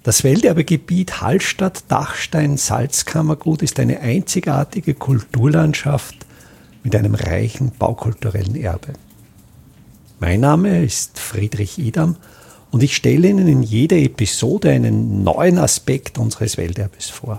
Das Welterbegebiet Hallstatt-Dachstein-Salzkammergut ist eine einzigartige Kulturlandschaft mit einem reichen baukulturellen Erbe. Mein Name ist Friedrich Idam und ich stelle Ihnen in jeder Episode einen neuen Aspekt unseres Welterbes vor.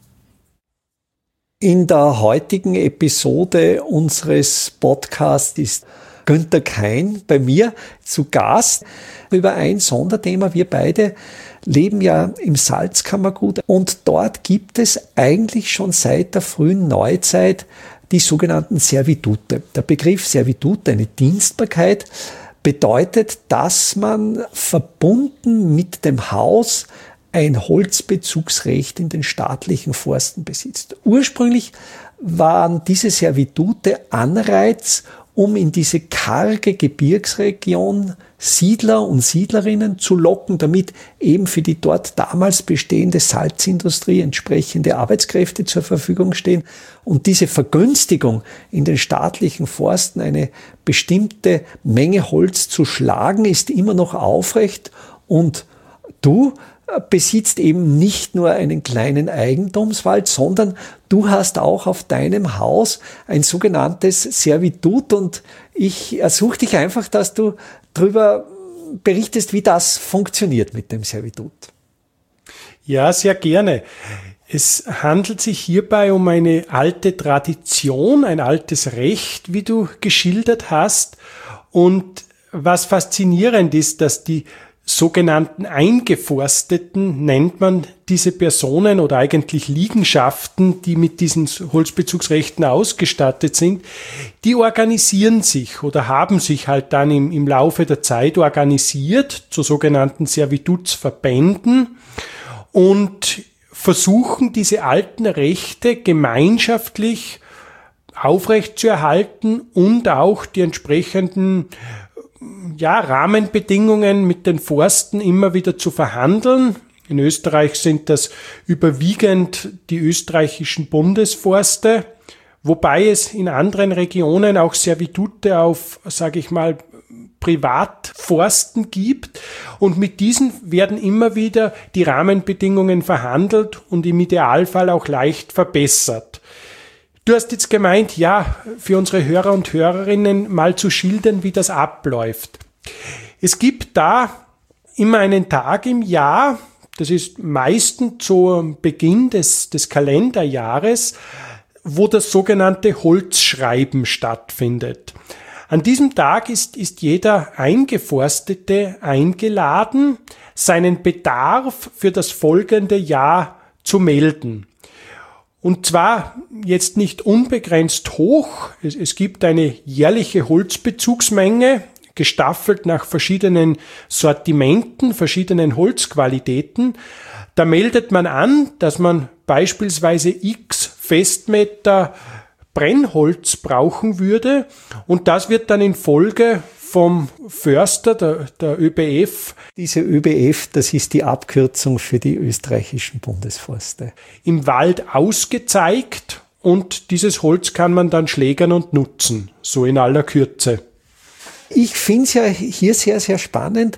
In der heutigen Episode unseres Podcasts ist Günther Kein bei mir zu Gast über ein Sonderthema. Wir beide leben ja im Salzkammergut und dort gibt es eigentlich schon seit der frühen Neuzeit die sogenannten Servitute. Der Begriff Servitut, eine Dienstbarkeit, bedeutet, dass man verbunden mit dem Haus ein Holzbezugsrecht in den staatlichen Forsten besitzt. Ursprünglich waren diese Servitute Anreiz, um in diese karge Gebirgsregion Siedler und Siedlerinnen zu locken, damit eben für die dort damals bestehende Salzindustrie entsprechende Arbeitskräfte zur Verfügung stehen. Und diese Vergünstigung in den staatlichen Forsten, eine bestimmte Menge Holz zu schlagen, ist immer noch aufrecht. Und du besitzt eben nicht nur einen kleinen Eigentumswald, sondern du hast auch auf deinem Haus ein sogenanntes Servitut und ich ersuche dich einfach, dass du darüber berichtest, wie das funktioniert mit dem Servitut. Ja, sehr gerne. Es handelt sich hierbei um eine alte Tradition, ein altes Recht, wie du geschildert hast. Und was faszinierend ist, dass die sogenannten Eingeforsteten, nennt man diese Personen oder eigentlich Liegenschaften, die mit diesen Holzbezugsrechten ausgestattet sind, die organisieren sich oder haben sich halt dann im Laufe der Zeit organisiert zu sogenannten Servitutsverbänden und versuchen diese alten Rechte gemeinschaftlich aufrechtzuerhalten und auch die entsprechenden Rahmenbedingungen mit den Forsten immer wieder zu verhandeln. In Österreich sind das überwiegend die österreichischen Bundesforste, wobei es in anderen Regionen auch Servitute auf, sage ich mal, Privatforsten gibt. Und mit diesen werden immer wieder die Rahmenbedingungen verhandelt und im Idealfall auch leicht verbessert. Du hast jetzt gemeint, ja, für unsere Hörer und Hörerinnen mal zu schildern, wie das abläuft. Es gibt da immer einen Tag im Jahr, das ist meistens zu Beginn des Kalenderjahres, wo das sogenannte Holzschreiben stattfindet. An diesem Tag ist jeder Eingeforstete eingeladen, seinen Bedarf für das folgende Jahr zu melden. Und zwar jetzt nicht unbegrenzt hoch. Es gibt eine jährliche Holzbezugsmenge, gestaffelt nach verschiedenen Sortimenten, verschiedenen Holzqualitäten. Da meldet man an, dass man beispielsweise x Festmeter Brennholz brauchen würde. Und das wird dann in Folge vom Förster, der ÖBF. Diese ÖBF, das ist die Abkürzung für die österreichischen Bundesforste. Im Wald ausgezeigt und dieses Holz kann man dann schlägern und nutzen, so in aller Kürze. Ich finde es ja hier sehr, sehr spannend,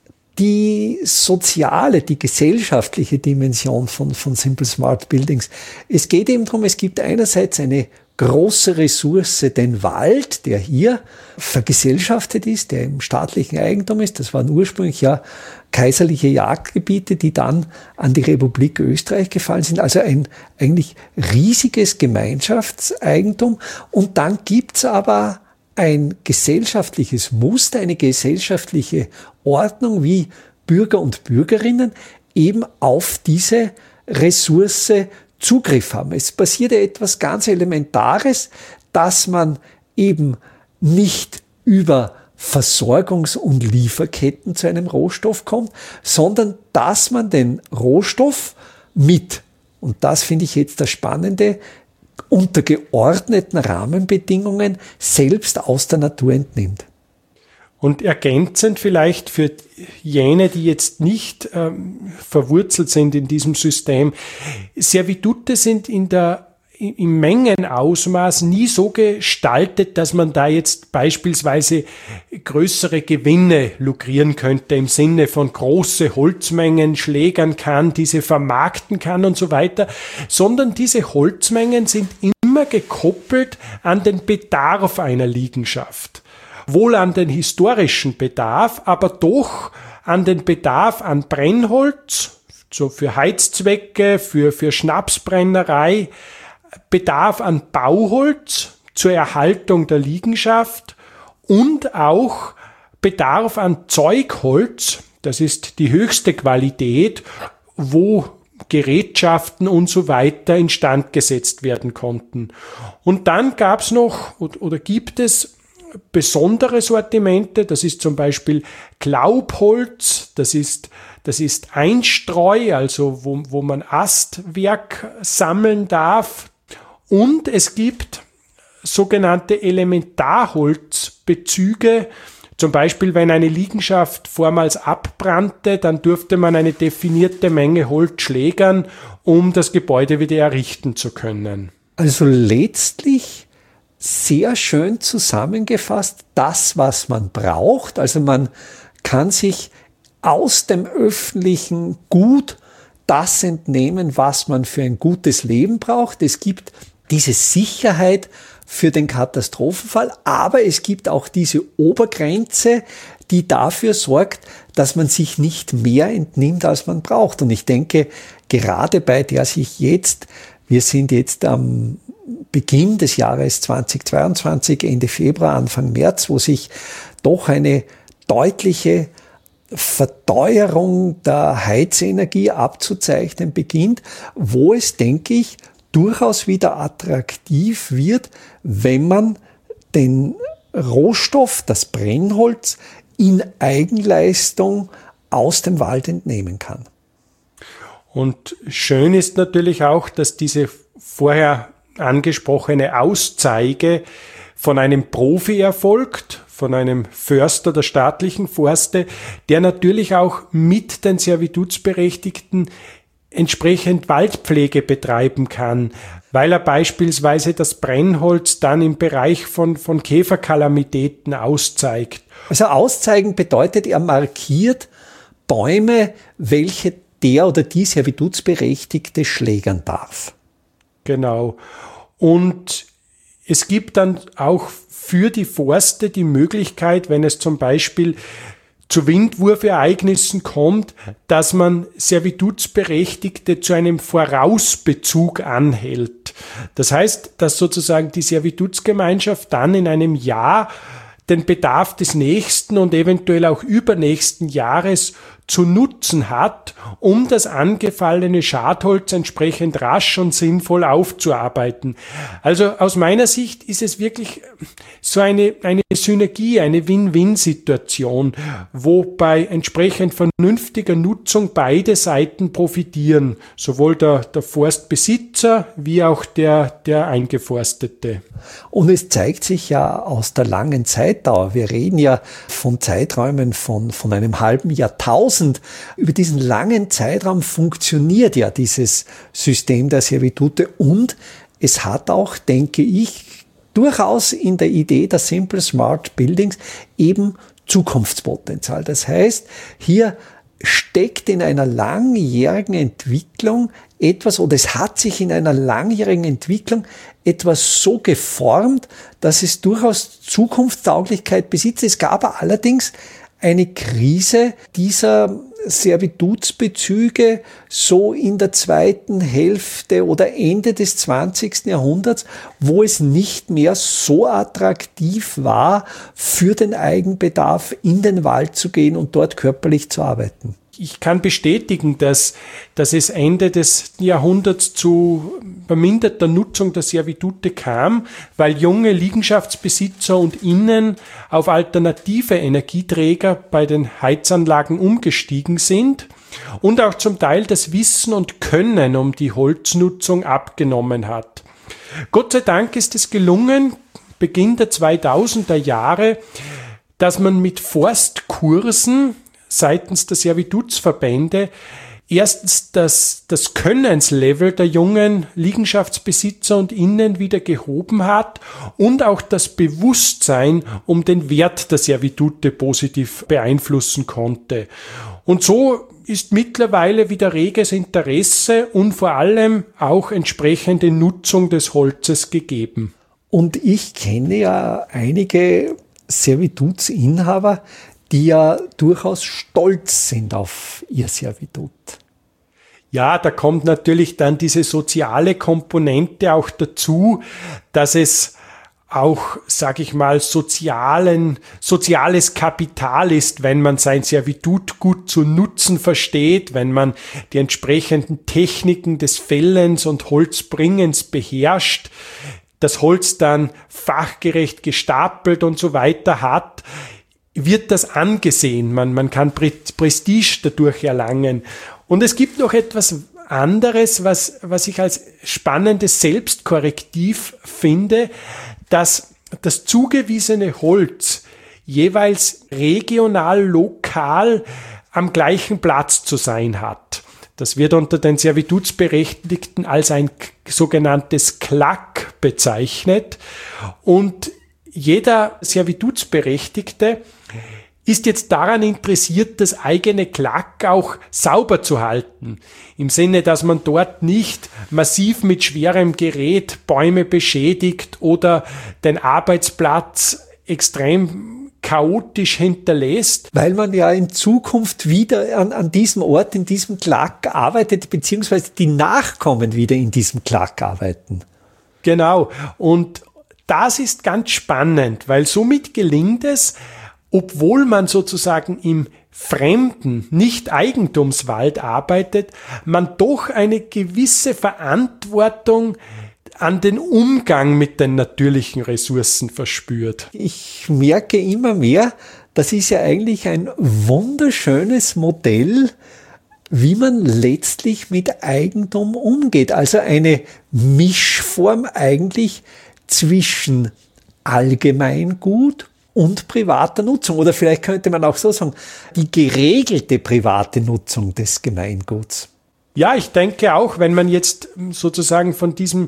die soziale, die gesellschaftliche Dimension von Simple Smart Buildings. Es geht eben darum, es gibt einerseits eine große Ressource, den Wald, der hier vergesellschaftet ist, der im staatlichen Eigentum ist. Das waren ursprünglich ja kaiserliche Jagdgebiete, die dann an die Republik Österreich gefallen sind. Also ein eigentlich riesiges Gemeinschaftseigentum. Und dann gibt's aber ein gesellschaftliches Muster, eine gesellschaftliche Ordnung, wie Bürger und Bürgerinnen eben auf diese Ressource Zugriff haben. Es passiert ja etwas ganz Elementares, dass man eben nicht über Versorgungs- und Lieferketten zu einem Rohstoff kommt, sondern dass man den Rohstoff mit, und das finde ich jetzt das Spannende, unter geordneten Rahmenbedingungen selbst aus der Natur entnimmt. Und ergänzend vielleicht für jene, die jetzt nicht verwurzelt sind in diesem System, Servitute sind in der im Mengenausmaß nie so gestaltet, dass man da jetzt beispielsweise größere Gewinne lukrieren könnte, im Sinne von große Holzmengen schlägern kann, diese vermarkten kann und so weiter, sondern diese Holzmengen sind immer gekoppelt an den Bedarf einer Liegenschaft. Wohl an den historischen Bedarf, aber doch an den Bedarf an Brennholz, so für Heizzwecke, für Schnapsbrennerei, Bedarf an Bauholz zur Erhaltung der Liegenschaft und auch Bedarf an Zeugholz, das ist die höchste Qualität, wo Gerätschaften und so weiter instand gesetzt werden konnten. Und dann gab es noch oder gibt es besondere Sortimente, das ist zum Beispiel Glaubholz, das ist Einstreu, also wo man Astwerk sammeln darf. Und es gibt sogenannte Elementarholzbezüge. Zum Beispiel, wenn eine Liegenschaft vormals abbrannte, dann durfte man eine definierte Menge Holz schlägern, um das Gebäude wieder errichten zu können. Also letztlich sehr schön zusammengefasst, das, was man braucht. Also man kann sich aus dem öffentlichen Gut das entnehmen, was man für ein gutes Leben braucht. Es gibt diese Sicherheit für den Katastrophenfall, aber es gibt auch diese Obergrenze, die dafür sorgt, dass man sich nicht mehr entnimmt, als man braucht. Und ich denke, gerade bei der wir sind jetzt am Beginn des Jahres 2022, Ende Februar, Anfang März, wo sich doch eine deutliche Verteuerung der Heizenergie abzuzeichnen beginnt, wo es, denke ich, durchaus wieder attraktiv wird, wenn man den Rohstoff, das Brennholz, in Eigenleistung aus dem Wald entnehmen kann. Und schön ist natürlich auch, dass diese vorher angesprochene Auszeige von einem Profi erfolgt, von einem Förster der staatlichen Forste, der natürlich auch mit den Servitutsberechtigten entsprechend Waldpflege betreiben kann, weil er beispielsweise das Brennholz dann im Bereich von Käferkalamitäten auszeigt. Also auszeigen bedeutet, er markiert Bäume, welche der oder die Servitutsberechtigte schlägern darf. Genau. Und es gibt dann auch für die Forste die Möglichkeit, wenn es zum Beispiel zu Windwurfereignissen kommt, dass man Servitutsberechtigte zu einem Vorausbezug anhält. Das heißt, dass sozusagen die Servitutsgemeinschaft dann in einem Jahr den Bedarf des nächsten und eventuell auch übernächsten Jahres zu nutzen hat, um das angefallene Schadholz entsprechend rasch und sinnvoll aufzuarbeiten. Also aus meiner Sicht ist es wirklich so eine Synergie, eine Win-Win-Situation, wo bei entsprechend vernünftiger Nutzung beide Seiten profitieren, sowohl der Forstbesitzer wie auch der Eingeforstete. Und es zeigt sich ja aus der langen Zeitdauer, wir reden ja von Zeiträumen von einem halben Jahrtausend, über diesen langen Zeitraum funktioniert ja dieses System der Servitute und es hat auch, denke ich, durchaus in der Idee der Simple Smart Buildings eben Zukunftspotenzial. Das heißt, hier steckt in einer langjährigen Entwicklung etwas, oder es hat sich in einer langjährigen Entwicklung etwas so geformt, dass es durchaus Zukunftstauglichkeit besitzt. Es gab allerdings eine Krise dieser Servitutsbezüge so in der zweiten Hälfte oder Ende des 20. Jahrhunderts, wo es nicht mehr so attraktiv war, für den Eigenbedarf in den Wald zu gehen und dort körperlich zu arbeiten. Ich kann bestätigen, dass es Ende des Jahrhunderts zu verminderter Nutzung der Servitute kam, weil junge Liegenschaftsbesitzer und Innen auf alternative Energieträger bei den Heizanlagen umgestiegen sind und auch zum Teil das Wissen und Können um die Holznutzung abgenommen hat. Gott sei Dank ist es gelungen, Beginn der 2000er Jahre, dass man mit Forstkursen seitens der Servitutsverbände erstens das Könnenslevel der jungen Liegenschaftsbesitzer und Innen wieder gehoben hat und auch das Bewusstsein um den Wert der Servitute positiv beeinflussen konnte. Und so ist mittlerweile wieder reges Interesse und vor allem auch entsprechende Nutzung des Holzes gegeben. Und ich kenne ja einige Servitutsinhaber, die ja durchaus stolz sind auf ihr Servitut. Ja, da kommt natürlich dann diese soziale Komponente auch dazu, dass es auch, sage ich mal, soziales Kapital ist, wenn man sein Servitut gut zu nutzen versteht, wenn man die entsprechenden Techniken des Fällens und Holzbringens beherrscht, das Holz dann fachgerecht gestapelt und so weiter hat, wird das angesehen. Man kann Prestige dadurch erlangen. Und es gibt noch etwas anderes, was ich als spannendes Selbstkorrektiv finde, dass das zugewiesene Holz jeweils regional, lokal am gleichen Platz zu sein hat. Das wird unter den Servitutsberechtigten als ein sogenanntes Klack bezeichnet. Und jeder Servitutsberechtigte ist jetzt daran interessiert, das eigene Klack auch sauber zu halten. Im Sinne, dass man dort nicht massiv mit schwerem Gerät Bäume beschädigt oder den Arbeitsplatz extrem chaotisch hinterlässt. Weil man ja in Zukunft wieder an diesem Ort, in diesem Klack arbeitet, beziehungsweise die Nachkommen wieder in diesem Klack arbeiten. Genau. Und das ist ganz spannend, weil somit gelingt es, obwohl man sozusagen im fremden, nicht Eigentumswald arbeitet, man doch eine gewisse Verantwortung an den Umgang mit den natürlichen Ressourcen verspürt. Ich merke immer mehr, das ist ja eigentlich ein wunderschönes Modell, wie man letztlich mit Eigentum umgeht. Also eine Mischform eigentlich zwischen Allgemeingut und privater Nutzung. Oder vielleicht könnte man auch so sagen, die geregelte private Nutzung des Gemeinguts. Ja, ich denke auch, wenn man jetzt sozusagen von diesem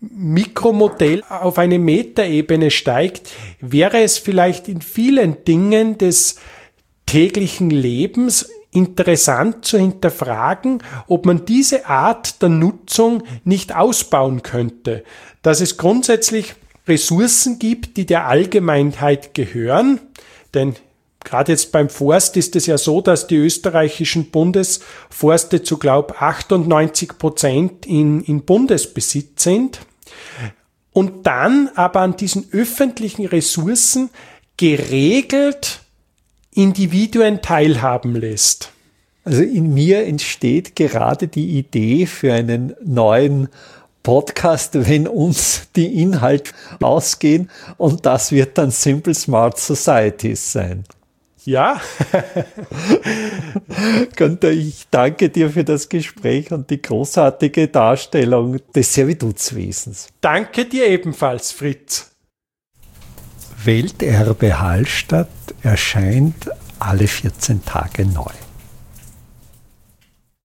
Mikromodell auf eine Metaebene steigt, wäre es vielleicht in vielen Dingen des täglichen Lebens interessant zu hinterfragen, ob man diese Art der Nutzung nicht ausbauen könnte. Dass es grundsätzlich Ressourcen gibt, die der Allgemeinheit gehören, denn gerade jetzt beim Forst ist es ja so, dass die österreichischen Bundesforste zu, 98% in Bundesbesitz sind und dann aber an diesen öffentlichen Ressourcen geregelt Individuen teilhaben lässt. Also in mir entsteht gerade die Idee für einen neuen Podcast, wenn uns die Inhalte ausgehen, und das wird dann Simple Smart Societies sein. Ja. Günther, ich danke dir für das Gespräch und die großartige Darstellung des Servitutswesens. Danke dir ebenfalls, Fritz. Welterbe Hallstatt erscheint alle 14 Tage neu.